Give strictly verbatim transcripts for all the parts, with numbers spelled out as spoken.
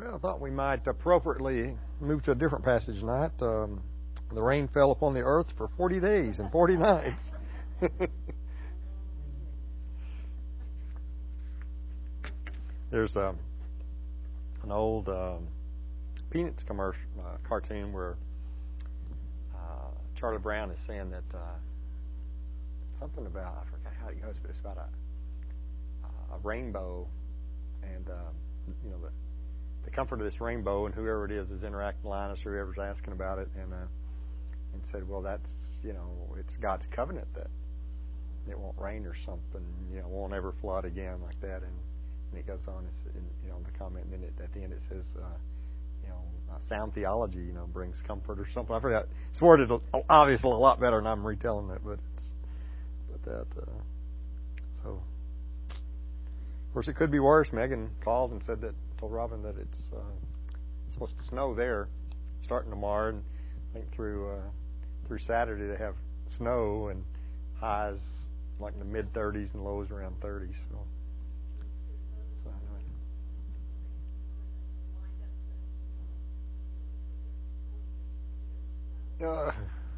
Well, I thought we might appropriately move to a different passage tonight. Um, the rain fell upon the earth for forty days and forty nights. There's um, an old um, Peanuts commercial uh, cartoon where uh, Charlie Brown is saying that uh, something about, I forgot how it goes, but it's about a, a rainbow and uh, you know the the comfort of this rainbow, and whoever it is is interacting Linus or whoever's asking about it, and uh, and said, well, that's, you know, it's God's covenant that it won't rain or something, you know, won't ever flood again like that, and, and it goes on, it's, in, you know, the comment, and then it, at the end it says, uh, you know, uh, sound theology, you know, brings comfort or something. I forgot. It's worded obviously a lot better than I'm retelling it, but it's, but that, uh, so, of course, it could be worse. Megan called and said that, told Robin that it's uh, supposed to snow there starting tomorrow, and I think through uh, through Saturday they have snow and highs like in the mid thirties and lows around thirty. So, so anyway. Uh,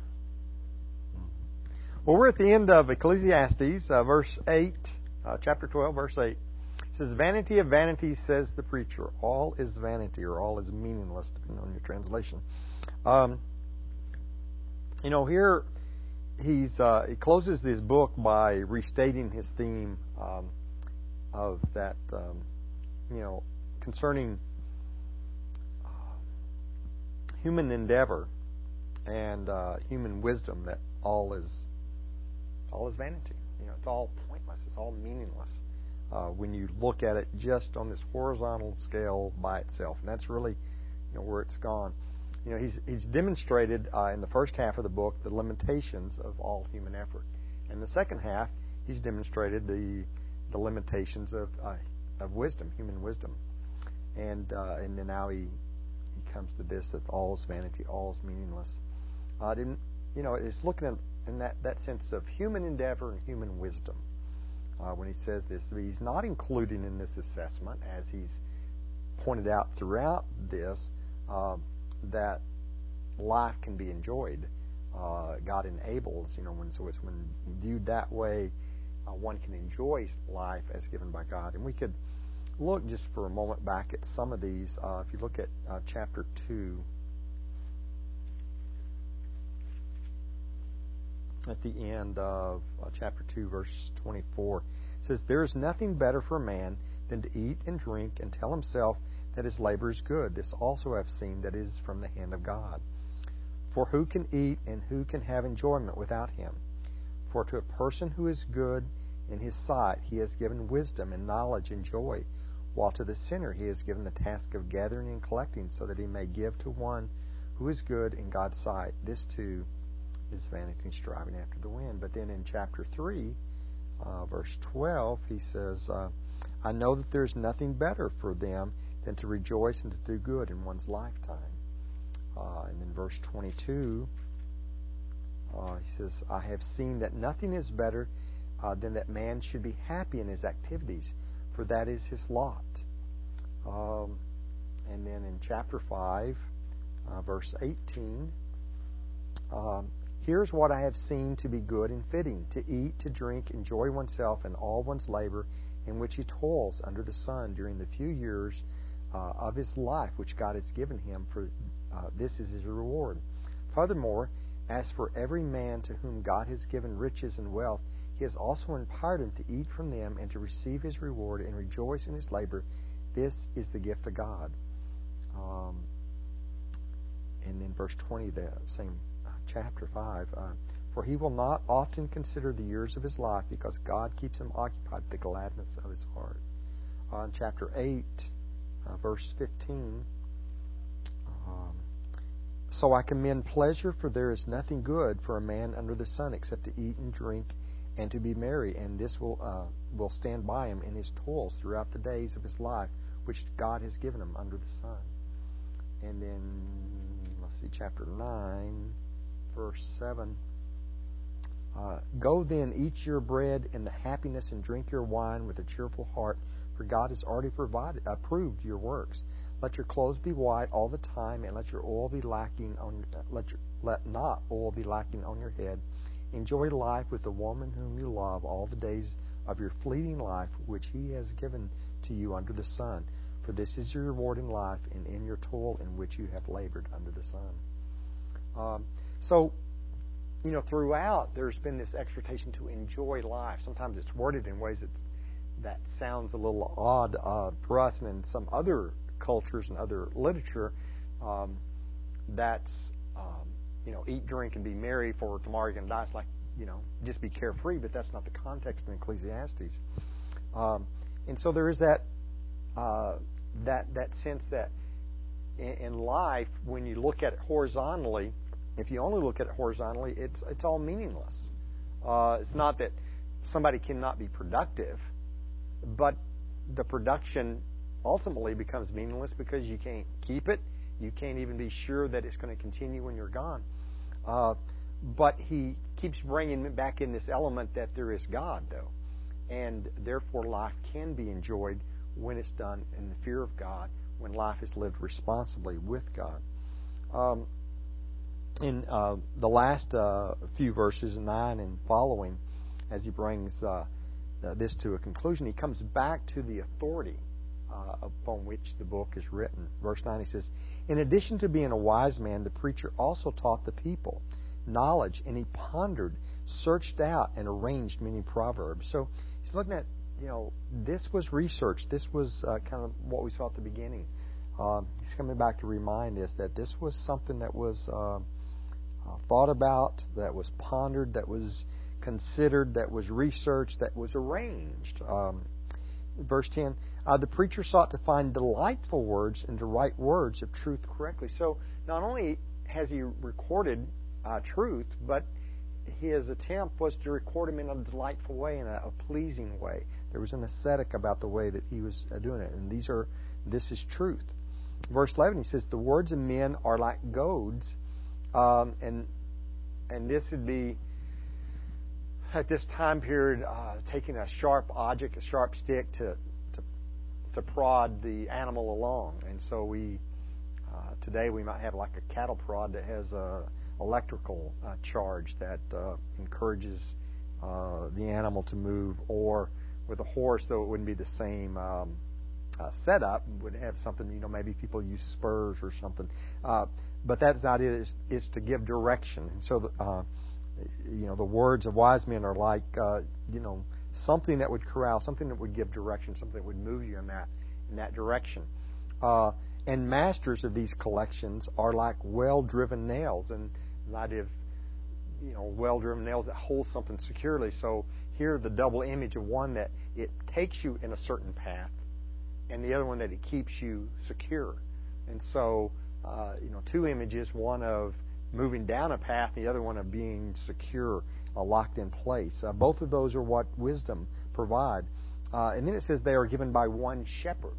well, we're at the end of Ecclesiastes, uh, verse eight, uh, chapter twelve, verse eight. It says, vanity of vanities, says the preacher. All is vanity, or all is meaningless, depending on your translation. Um, you know, here he's uh, he closes this book by restating his theme um, of that, um, you know, concerning uh, human endeavor and uh, human wisdom, that all is all is vanity. You know, it's all pointless. It's all meaningless. Uh, when you look at it just on this horizontal scale by itself, and that's really, you know, where it's gone. You know, he's he's demonstrated uh, in the first half of the book the limitations of all human effort. In the second half, he's demonstrated the the limitations of uh, of wisdom, human wisdom, and uh, and then now he he comes to this, that all is vanity, all is meaningless. Uh, didn't you know? It's looking at in that that sense of human endeavor and human wisdom. Uh, when he says this, he's not including in this assessment, as he's pointed out throughout this, uh, that life can be enjoyed. Uh, God enables, you know, when so it's when viewed that way, uh, one can enjoy life as given by God. And we could look just for a moment back at some of these. Uh, if you look at uh, chapter two, at the end of uh, chapter two, verse twenty-four, it says, there is nothing better for a man than to eat and drink and tell himself that his labor is good. This also I've seen, that is from the hand of God. For who can eat and who can have enjoyment without him? For to a person who is good in his sight he has given wisdom and knowledge and joy, while to the sinner he has given the task of gathering and collecting, so that he may give to one who is good in God's sight. This too is vanity, striving after the wind. But then in chapter three, uh, verse twelve, he says, uh, I know that there is nothing better for them than to rejoice and to do good in one's lifetime. Uh, and then verse twenty-two, uh, he says, I have seen that nothing is better uh, than that man should be happy in his activities, for that is his lot. Um, and then in chapter five, uh, verse eighteen, um, here's what I have seen to be good and fitting, to eat, to drink, enjoy oneself and all one's labor in which he toils under the sun during the few years uh, of his life which God has given him, for uh, this is his reward. Furthermore, as for every man to whom God has given riches and wealth, he has also empowered him to eat from them and to receive his reward and rejoice in his labor. This is the gift of God. Um, and then verse twenty, the same chapter five, uh, for he will not often consider the years of his life, because God keeps him occupied with the gladness of his heart. Uh, in chapter eight, uh, verse fifteen, um, so I commend pleasure, for there is nothing good for a man under the sun except to eat and drink and to be merry, and this will uh, will stand by him in his toils throughout the days of his life, which God has given him under the sun. And then, let's see, chapter nine, verse seven. Uh, Go then, eat your bread in the happiness, and drink your wine with a cheerful heart, for God has already provided, approved your works. Let your clothes be white all the time, and let your oil be lacking on let your, let not oil be lacking on your head. Enjoy life with the woman whom you love all the days of your fleeting life, which He has given to you under the sun. For this is your reward in life, and in your toil in which you have labored under the sun. Um, so, you know, throughout there's been this exhortation to enjoy life. Sometimes it's worded in ways that that sounds a little odd uh, for us, and in some other cultures and other literature, um, that's um, you know, eat, drink, and be merry, for tomorrow you're going to die. It's like, you know, just be carefree, but that's not the context in Ecclesiastes. Um, and so there is that uh, that that sense that in, in life, when you look at it horizontally, if you only look at it horizontally, it's it's all meaningless. Uh, it's not that somebody cannot be productive, but the production ultimately becomes meaningless because you can't keep it. You can't even be sure that it's going to continue when you're gone. Uh, but he keeps bringing back in this element that there is God, though. And therefore life can be enjoyed when it's done in the fear of God, when life is lived responsibly with God. Um, in uh, the last uh, few verses, nine and following, as he brings uh, this to a conclusion, he comes back to the authority uh, upon which the book is written. Verse nine, he says, in addition to being a wise man, the preacher also taught the people knowledge, and he pondered, searched out, and arranged many proverbs. So he's looking at, you know, this was research. This was uh, kind of what we saw at the beginning. Uh, he's coming back to remind us that this was something that was uh, uh, thought about, that was pondered, that was considered, that was researched, that was arranged. Um, verse ten, uh, the preacher sought to find delightful words and to write words of truth correctly. So not only has he recorded uh, truth, but his attempt was to record them in a delightful way, in a, a pleasing way. There was an aesthetic about the way that he was doing it, and these are this is truth. Verse eleven, he says, the words of men are like goads, um, and and this would be at this time period uh, taking a sharp object, a sharp stick to to, to prod the animal along. And so we uh, today we might have like a cattle prod that has a electrical uh, charge that uh, encourages uh, the animal to move, or with a horse, though it wouldn't be the same um, uh, setup, would have something, you know, maybe people use spurs or something. Uh, but that's not it. It's, it's to give direction. And so, uh, you know, the words of wise men are like, uh, you know, something that would corral, something that would give direction, something that would move you in that in that direction. Uh, and masters of these collections are like well-driven nails, and the idea of, you know, well-driven nails that hold something securely. So here the double image of one that it takes you in a certain path, and the other one that it keeps you secure. And so, uh, you know, two images, one of moving down a path, the other one of being secure, uh, locked in place. Uh, both of those are what wisdom provide. Uh, and then it says they are given by one shepherd.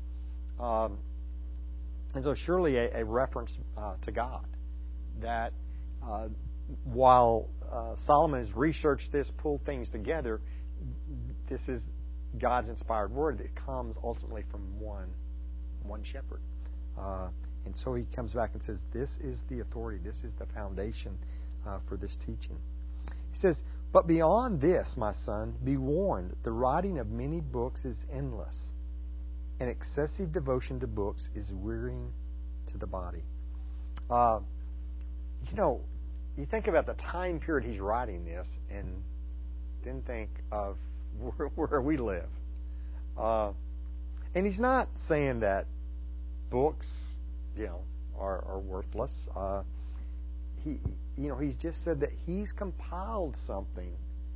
Um, and so surely a, a reference uh, to God, that uh, while uh, Solomon has researched this, pulled things together, this is God's inspired word that comes ultimately from one one shepherd. Uh, and so he comes back and says, this is the authority, this is the foundation uh, for this teaching. He says, but beyond this, my son, be warned, the writing of many books is endless, and excessive devotion to books is wearying to the body. Uh, you know, you think about the time period he's writing this, and then think of where, where we live. Uh, and he's not saying that books, you know, are, are worthless. Uh, he, you know, he's just said that he's compiled something,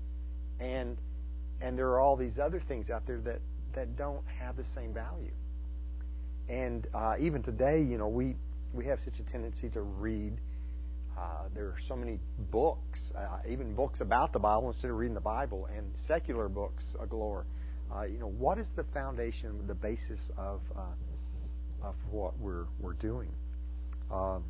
and and there are all these other things out there that, that don't have the same value. And uh, even today, you know, we we have such a tendency to read. Uh, there are so many books, uh, even books about the Bible instead of reading the Bible, and secular books galore. Uh, you know, what is the foundation, the basis of uh, of what we're we're doing? Um,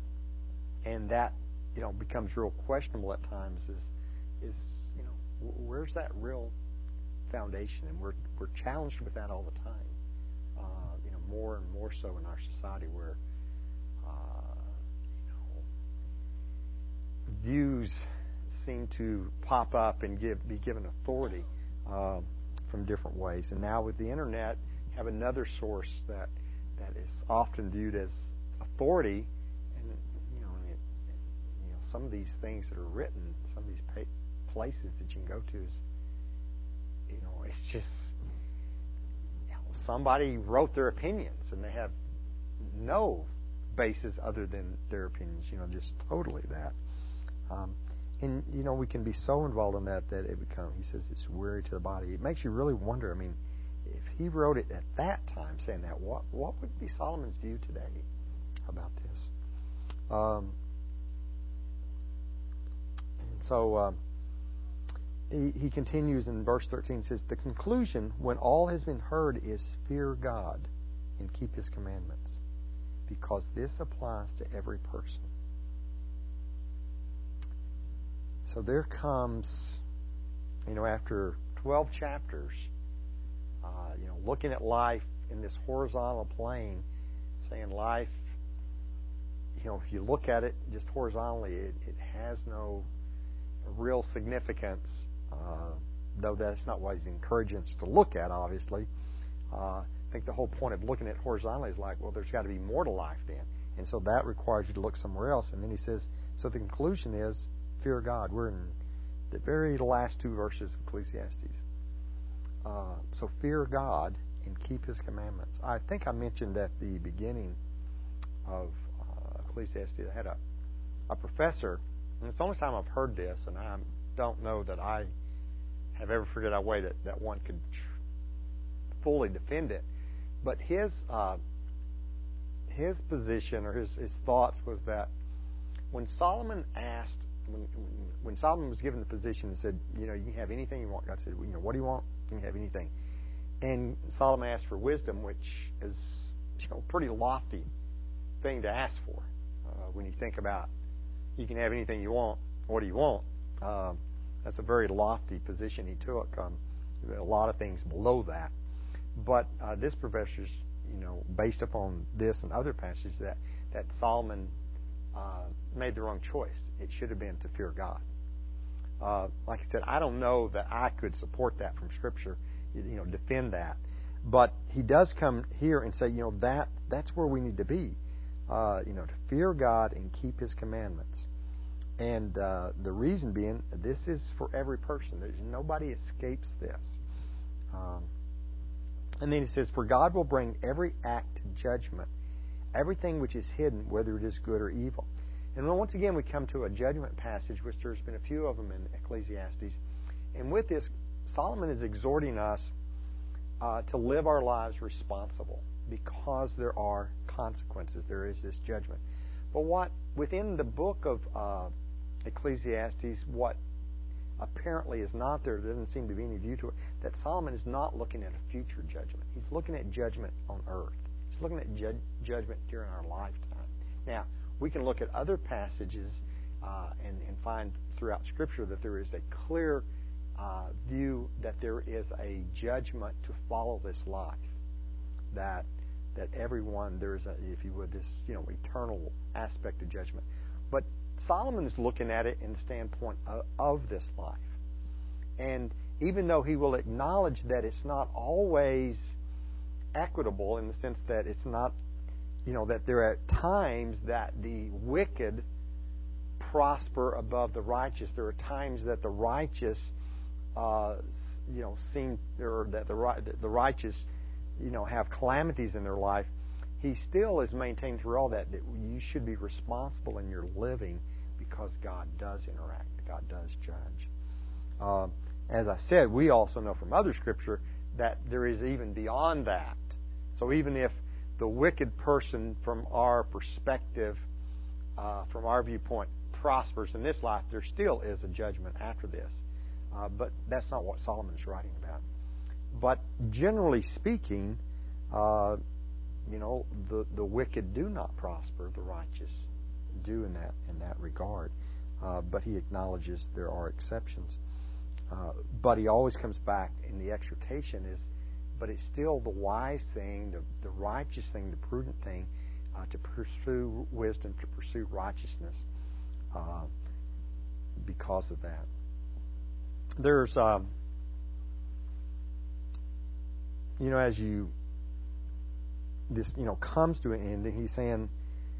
and that, you know, becomes real questionable at times. Is is you know, where's that real foundation? And we're we're challenged with that all the time. Uh, you know, more and more so in our society, where uh, you know, views seem to pop up and give, be given authority uh, from different ways. And now with the internet, you have another source that that is often viewed as authority. And you know, and it, you know, some of these things that are written, some of these pa- places that you can go to, is, you know, it's just, you know, somebody wrote their opinions, and they have no basis other than their opinions. You know, just totally that. Um, And, you know, we can be so involved in that that it becomes, he says, it's weary to the body. It makes you really wonder, I mean, if he wrote it at that time saying that, what what would be Solomon's view today about this? Um, and so um, he, he continues in verse thirteen, says, the conclusion, when all has been heard, is fear God and keep His commandments, because this applies to every person. So there comes, you know, after twelve chapters, uh, you know, looking at life in this horizontal plane, saying life, you know, if you look at it just horizontally, it, it has no real significance, uh, though that's not what he's encouraging us to look at, obviously. Uh, I think the whole point of looking at it horizontally is like, well, there's got to be more to life then. And so that requires you to look somewhere else. And then he says, so the conclusion is, fear God. We're in the very last two verses of Ecclesiastes. Uh, so fear God and keep His commandments. I think I mentioned at the beginning of uh, Ecclesiastes, I had a, a professor, and it's the only time I've heard this, and I don't know that I have ever figured out a way that, that one could tr- fully defend it. But his uh, his position or his, his thoughts was that when Solomon asked, When, when Solomon was given the position and said, you know, you can have anything you want, God said, you know, what do you want? You can have anything. And Solomon asked for wisdom, which is, you know, a pretty lofty thing to ask for. Uh, when you think about, you can have anything you want, what do you want? Um, that's a very lofty position he took. Um, a lot of things below that. But uh, this professor's, you know, based upon this and other passages, that, that Solomon Uh, made the wrong choice. It should have been to fear God. Uh, like I said, I don't know that I could support that from Scripture, you know, defend that. But he does come here and say, you know, that that's where we need to be. Uh, you know, to fear God and keep His commandments. And uh, the reason being, this is for every person. There's nobody escapes this. Um, and then he says, for God will bring every act to judgment, everything which is hidden, whether it is good or evil. And once again, we come to a judgment passage, which there's been a few of them in Ecclesiastes. And with this, Solomon is exhorting us uh, to live our lives responsible, because there are consequences. There is this judgment. But what within the book of uh, Ecclesiastes, what apparently is not there, there doesn't seem to be any view to it, that Solomon is not looking at a future judgment. He's looking at judgment on earth. He's looking at ju- judgment during our lifetime. Now, we can look at other passages uh, and, and find throughout Scripture that there is a clear uh, view that there is a judgment to follow this life. That that everyone, there is, a, if you would, this you know eternal aspect of judgment. But Solomon is looking at it in the standpoint of, of this life. And even though he will acknowledge that it's not always equitable, in the sense that it's not, you know, that there are times that the wicked prosper above the righteous. There are times that the righteous, uh, you know, seem, or that the the righteous, you know, have calamities in their life. He still is maintained through all that that you should be responsible in your living, because God does interact. God does judge. Uh, as I said, we also know from other Scripture that there is even beyond that. So even if the wicked person, from our perspective, uh, from our viewpoint, prospers in this life, there still is a judgment after this. Uh, but that's not what Solomon is writing about. But generally speaking, uh, you know, the, the wicked do not prosper; the righteous do in that in that regard. Uh, but he acknowledges there are exceptions. Uh, but he always comes back, and the exhortation is but it's still the wise thing, the, the righteous thing, the prudent thing, uh, to pursue wisdom, to pursue righteousness uh, because of that. There's, um, you know, as you, this, you know, comes to an end, and he's saying,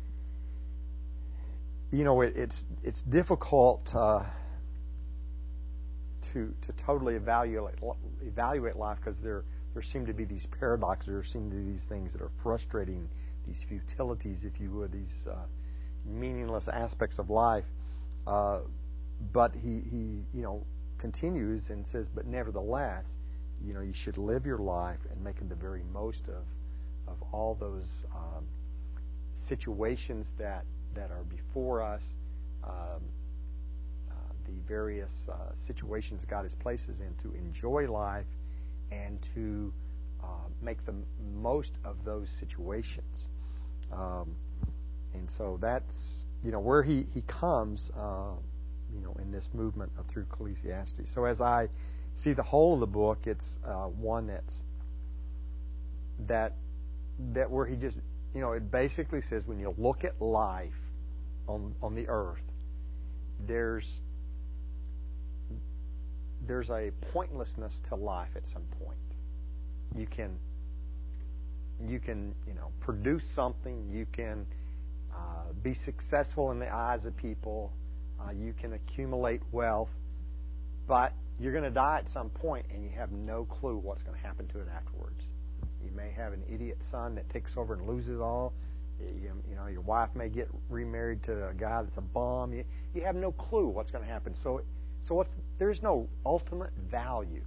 you know, it, it's it's difficult uh, to to totally evaluate evaluate life because there there seem to be these paradoxes, there seem to be these things that are frustrating, these futilities, if you would, these uh, meaningless aspects of life. Uh, but he he you know continues and says, but nevertheless, you know, you should live your life and making the very most of of all those um, situations that. that are before us, um, uh, the various uh, situations God has placed us in, to enjoy life and to uh, make the most of those situations. Um, and so that's, you know, where he, he comes, uh, you know, in this movement of, through Ecclesiastes. So as I see the whole of the book, it's uh, one that's, that, that where he just, you know, it basically says when you look at life on on the earth, there's there's a pointlessness to life at some point. You can you can you know produce something. You can uh, be successful in the eyes of people. Uh, you can accumulate wealth, but you're going to die at some point, and you have no clue what's going to happen to it afterwards. You may have an idiot son that takes over and loses it all. You, you know, your wife may get remarried to a guy that's a bum. You, you have no clue what's going to happen. So, so what's there's no ultimate value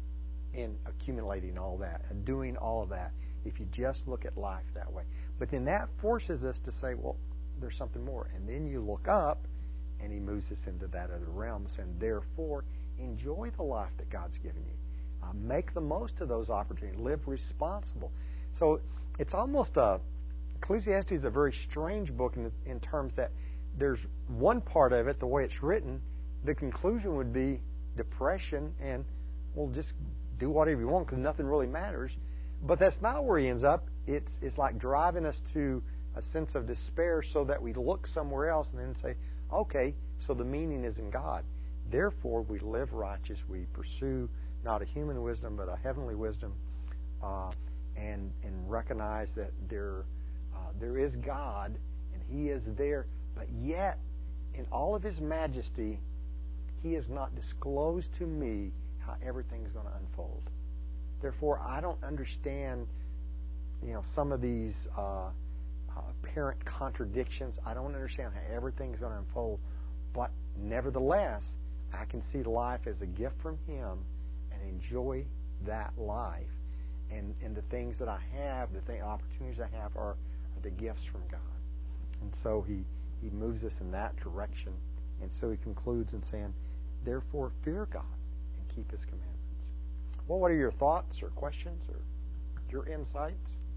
in accumulating all that and doing all of that if you just look at life that way. But then that forces us to say, well, there's something more. And then you look up, and he moves us into that other realm, and therefore enjoy the life that God's given you. Uh, make the most of those opportunities. Live responsible. So it's almost a Ecclesiastes is a very strange book in, in terms that there's one part of it, the way it's written, the conclusion would be depression and, well, just do whatever you want because nothing really matters. But that's not where he ends up. It's it's like driving us to a sense of despair so that we look somewhere else and then say, okay, so the meaning is in God. Therefore, we live righteous. We pursue not a human wisdom, but a heavenly wisdom, uh, and and recognize that there uh, there is God, and He is there. But yet, in all of His majesty, He has not disclosed to me how everything is going to unfold. Therefore, I don't understand, you know, some of these uh, uh, apparent contradictions. I don't understand how everything is going to unfold. But nevertheless, I can see life as a gift from Him and enjoy that life. And, and the things that I have, the thing, opportunities I have are, are the gifts from God. And so he, he moves us in that direction. And so he concludes in saying, therefore fear God and keep His commandments. Well, what are your thoughts or questions or your insights?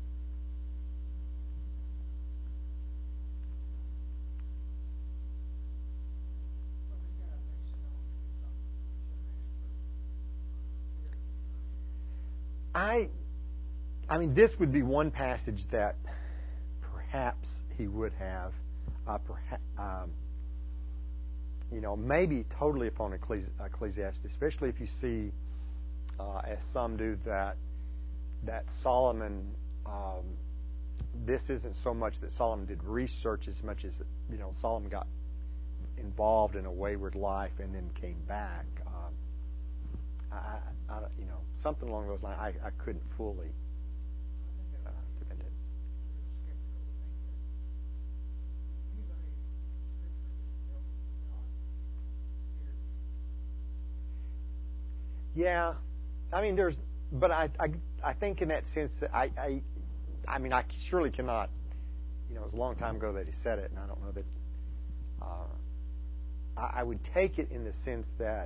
I, I mean, this would be one passage that perhaps he would have, uh, perhaps, um, you know, maybe totally upon Ecclesiastes, especially if you see, uh, as some do, that that Solomon, um, this isn't so much that Solomon did research as much as, you know, Solomon got involved in a wayward life and then came back. Um, I, I, you know, something along those lines. I, I couldn't fully uh, defend it. Yeah, I mean, there's, but I, I, I think in that sense that I, I, I mean, I surely cannot. You know, it was a long time ago that he said it, and I don't know that. Uh, I, I would take it in the sense that,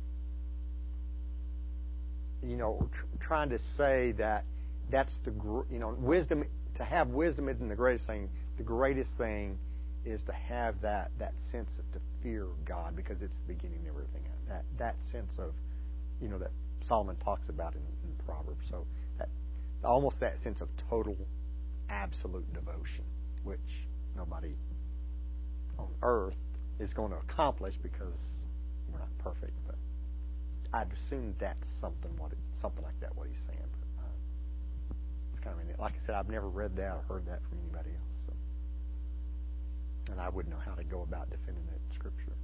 you know, tr- trying to say that that's the, gr- you know, wisdom, to have wisdom isn't the greatest thing. The greatest thing is to have that, that sense of to fear God, because it's the beginning of everything. That, that sense of, you know, that Solomon talks about in, in Proverbs. So that, almost that sense of total, absolute devotion, which nobody on earth is going to accomplish because we're not perfect. But I'd assume that's something what it, something like that what he's saying. But, uh, it's kind of like I said, I've never read that or heard that from anybody else, so. And I wouldn't know how to go about defending that in Scripture.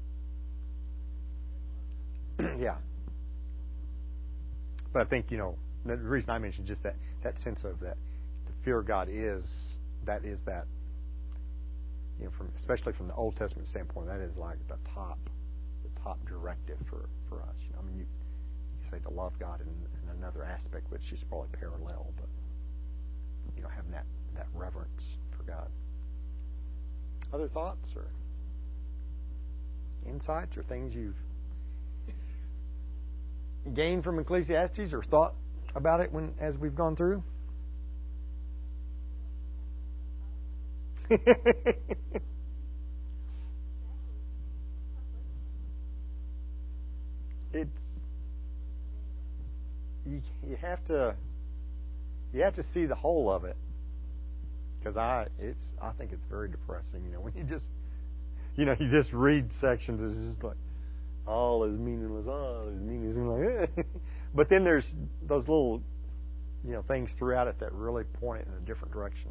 Yeah. But I think, you know, the reason I mentioned just that, that sense of that the fear of God is, that is that, you know, from especially from the Old Testament standpoint, that is like the top, the top directive for, for us. You know, I mean, you, you say to love God in, in another aspect, which is probably parallel, but, you know, having that, that reverence for God. Other thoughts or insights or things you've gained from Ecclesiastes or thought about it when as we've gone through? It's you, you have to you have to see the whole of it, because I it's I think it's very depressing. You know, when you just you know you just read sections, it's just like all is meaningless, all is meaningless, like, eh. But then there's those little you know things throughout it that really point it in a different direction.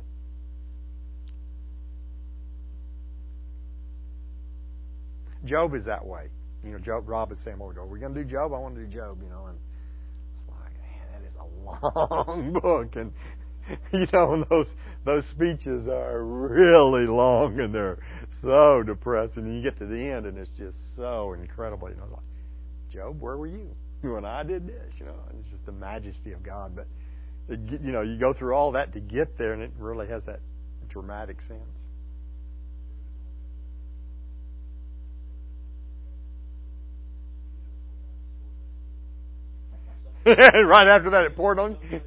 Job is that way. You know, Job, Rob is saying, well, are we going to do Job? I want to do Job, you know. And it's like, man, that is a long book. And, you know, and those those speeches are really long and they're so depressing. And you get to the end and it's just so incredible. You know, like, Job, where were you when I did this? You know, and it's just the majesty of God. But, it, you know, you go through all that to get there and it really has that dramatic sense. Right after that, it poured on you.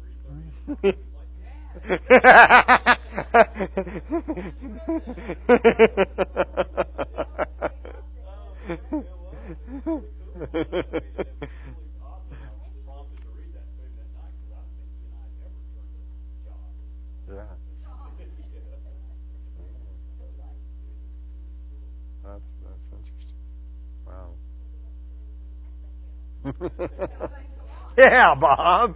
Yeah. That's that's interesting. Wow. Yeah, Bob.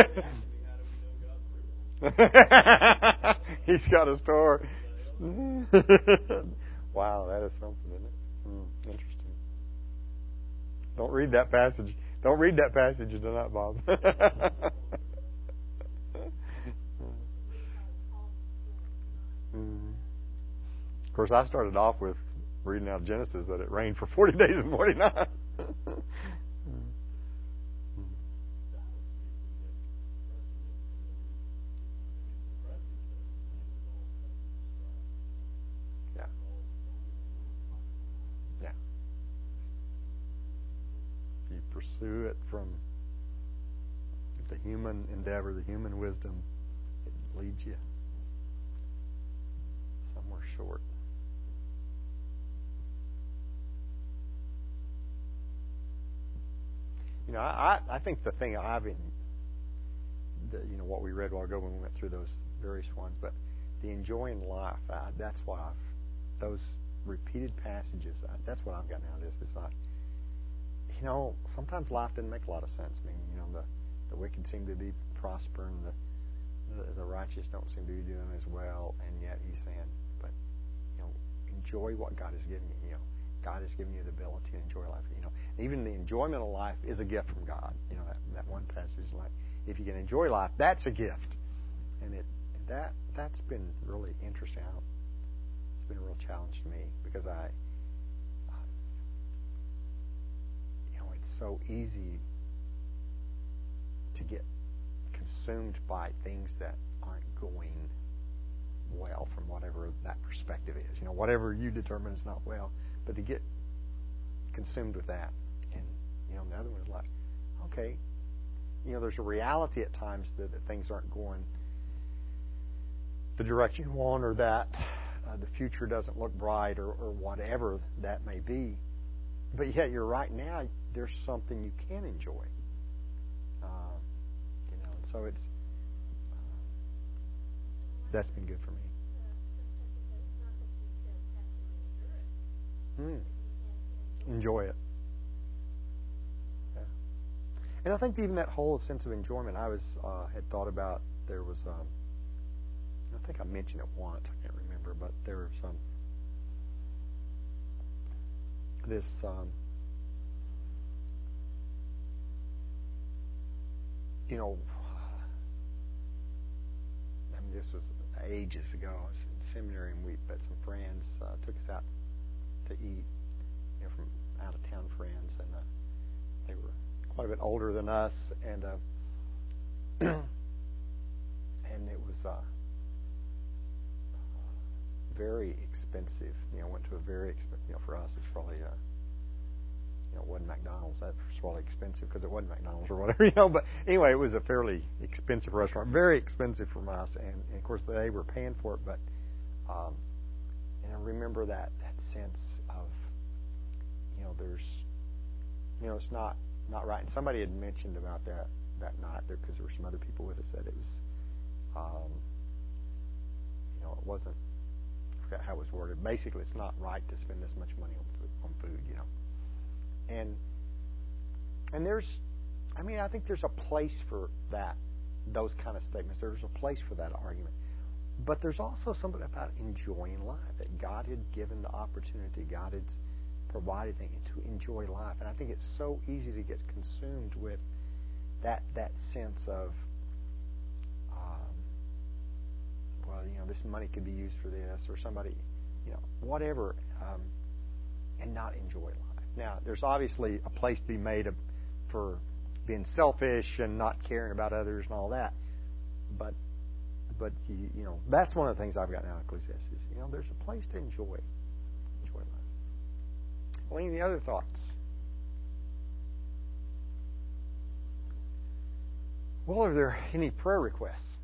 He's got a store. Wow, that is something, isn't it? Mm, interesting. Don't read that passage. Don't read that passage tonight, Bob. Mm. Of course, I started off with reading out of Genesis that it rained for forty days and forty nights. Yeah. Yeah. If you pursue it from the human endeavor, the human wisdom, it leads you somewhere short. You know, I, I think the thing I've in, the, you know, what we read a while ago when we went through those various ones, but the enjoying life, I, that's what I've, those repeated passages, I, that's what I've gotten out of this. It's like, you know, sometimes life didn't make a lot of sense. I mean, you know, the, the wicked seem to be prospering, the, the, the righteous don't seem to be doing as well, and yet he's saying, but, you know, enjoy what God has given you, you know. God has given you the ability to enjoy life. You know, even the enjoyment of life is a gift from God. You know, that, that one passage, like, if you can enjoy life, that's a gift. And it that that's been really interesting. I don't, it's been a real challenge to me because I, you know, it's so easy to get consumed by things that aren't going well from whatever that perspective is. You know, whatever you determine is not well. But to get consumed with that, and you know, the other one is like, okay, you know, there's a reality at times that, that things aren't going the direction you want, or that uh, the future doesn't look bright, or, or whatever that may be. But yet, you're right now. There's something you can enjoy. Uh, you know, and so it's that's been good for me. Mm. Enjoy it. Yeah. And I think even that whole sense of enjoyment, I was uh, had thought about. There was, um, I think I mentioned it once. I can't remember, but there was some this. Um, you know, I mean, this was ages ago. I was in seminary, and we, but some friends uh, took us out to eat. You know, from out of town friends, and uh, they were quite a bit older than us, and uh, and it was uh, very expensive. You know, went to a very expensive. You know, for us, it's probably uh, you know, it wasn't McDonald's. That was probably expensive because it wasn't McDonald's or whatever. You know, but anyway, it was a fairly expensive restaurant, very expensive from us, and, and of course they were paying for it. But um, and I remember that that sense of, you know, there's, you know, it's not not right. And somebody had mentioned about that that night there, because there were some other people with us, that it was, um, you know, it wasn't. I forgot how it was worded. Basically, it's not right to spend this much money on food, on food, you know. And and there's, I mean, I think there's a place for that, those kind of statements. There's a place for that argument. But there's also something about enjoying life, that God had given the opportunity, God had provided things to enjoy life. And I think it's so easy to get consumed with that that sense of, um, well, you know, this money could be used for this, or somebody, you know, whatever, um, and not enjoy life. Now, there's obviously a place to be made of, for being selfish and not caring about others and all that. But, but you, you know, that's one of the things I've gotten out of Ecclesiastes. You know, there's a place to enjoy, enjoy life. Well, any other thoughts? Well, are there any prayer requests?